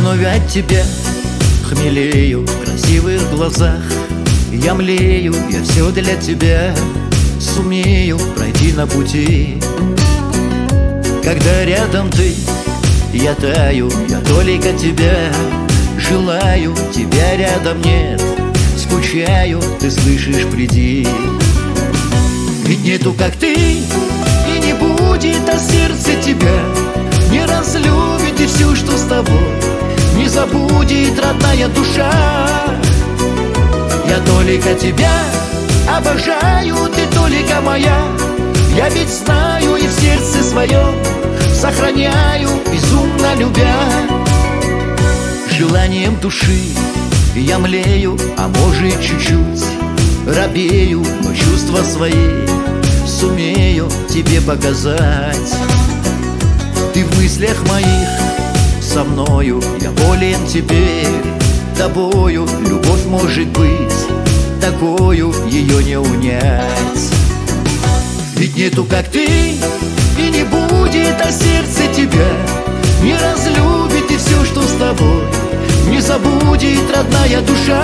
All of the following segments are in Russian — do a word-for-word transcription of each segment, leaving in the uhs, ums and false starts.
вновь от тебя хмелею в красивых глазах. Я млею, я все для тебя сумею пройти на пути. Когда рядом ты, я таю, я только тебя желаю. Тебя рядом нет, скучаю, ты слышишь, приди. Ведь нету как ты, и не будет, а сердце тебя не разлюбит, и все, что с тобой, не забудет родная душа. Я только тебя обожаю, ты только моя. Я ведь знаю и в сердце своем сохраняю, безумно любя. Желанием души я млею, а может чуть-чуть робею, но чувства свои сумею тебе показать. Ты в мыслях моих со мною, я болен теперь тобою. Любовь может быть такою, ее не унять. Ведь нету как ты, и не будет, а сердце тебя не разлюбит, и все, что с тобой, не забудет родная душа.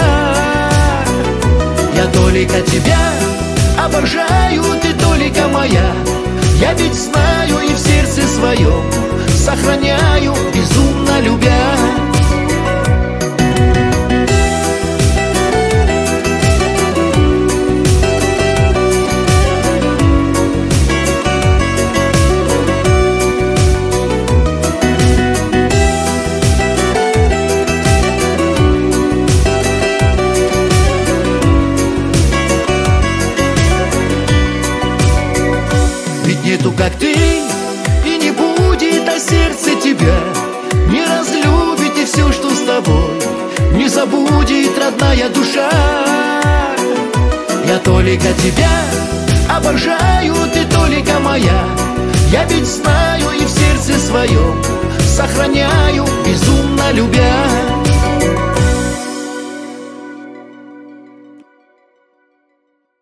Я только тебя обожаю, ты только моя. Я ведь знаю и в сердце своем сохраняю, безумно любя. Ведь нету как ты, и не будет, а сердце тебя не разлюбит, и все, что с тобой, не забудет родная душа. Я только тебя обожаю, ты только моя. Я ведь знаю и в сердце своем сохраняю, безумно любя.